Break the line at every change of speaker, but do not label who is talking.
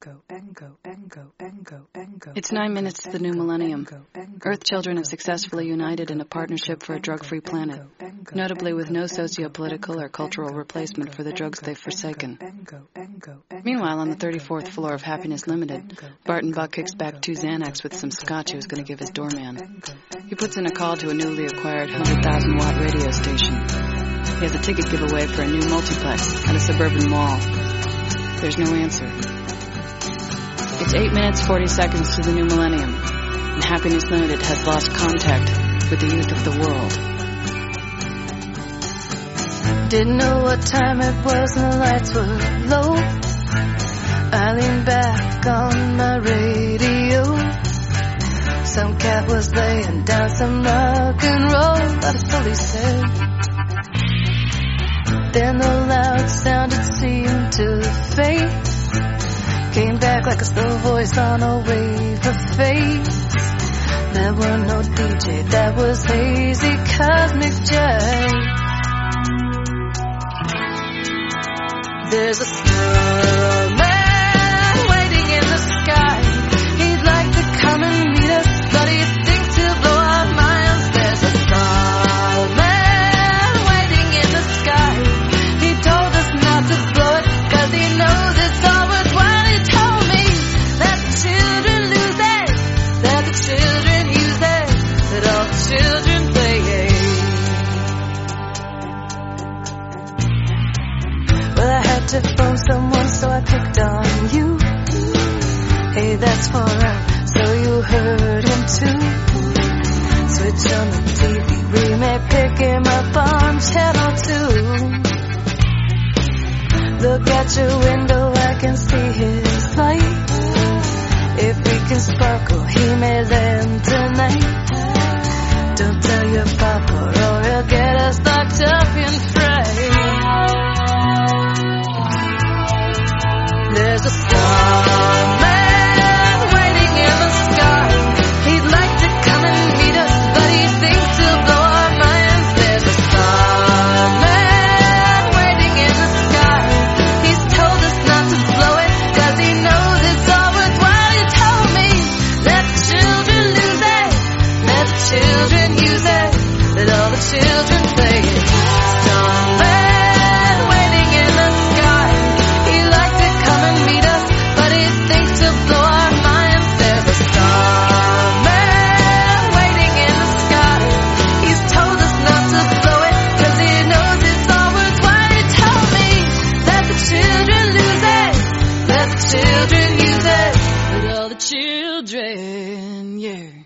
It's 9 minutes to the new millennium. Earth children have successfully united in a partnership for a drug-free planet, notably with no socio-political or cultural replacement for the drugs they've forsaken. Meanwhile, on the 34th floor of Happiness Limited, Barton Buck kicks back 2 Xanax with some scotch he was going to give his doorman. He puts in a call to a newly acquired 100,000-watt radio station. He has a ticket giveaway for a new multiplex at a suburban mall. There's no answer. It's 8 minutes, 40 seconds to the new millennium, and Happiness Limited has lost contact with the youth of the world.
Didn't know what time it was and the lights were low. I leaned back on my radio. Some cat was laying down some rock and roll, but I fully said. Then the loud sound it seemed to fade. Came back like a slow voice on a wave of fate. There were no DJ, that was hazy cosmic jive. There's a snowman waiting in the sky. He'd like to come and meet us, but he thinks he'll blow our minds. There's a snowman waiting in the sky. He told us not to blow it, cause he knows it's all worthwhile. He told me that the children lose it, that the children use it, that all the children play it. Well, I had to phone someone, so I picked on you. Hey, that's far out, so you heard him too. Switch on the TV, we may pick him up on channel 2. Look at your window, I can see his light. If we can sparkle, he may land tonight. Don't tell your papa or he'll get us locked up in fright. There's a starman waiting in the sky. He'd like to come and meet us, but he thinks he'll blow our minds. There's a starman waiting in the sky. He's told us not to blow it, cause he knows it's all worthwhile. He told me that the children lose it, that the children use it, that all the children play it. Starman waiting in the sky. He'd like to come and meet us, but he thinks he'll blow our minds. There's a starman waiting in the sky. He's told us not to blow it, cause he knows it's all worthwhile. He told me that the children lose it, that the children use it, that all the children, yeah.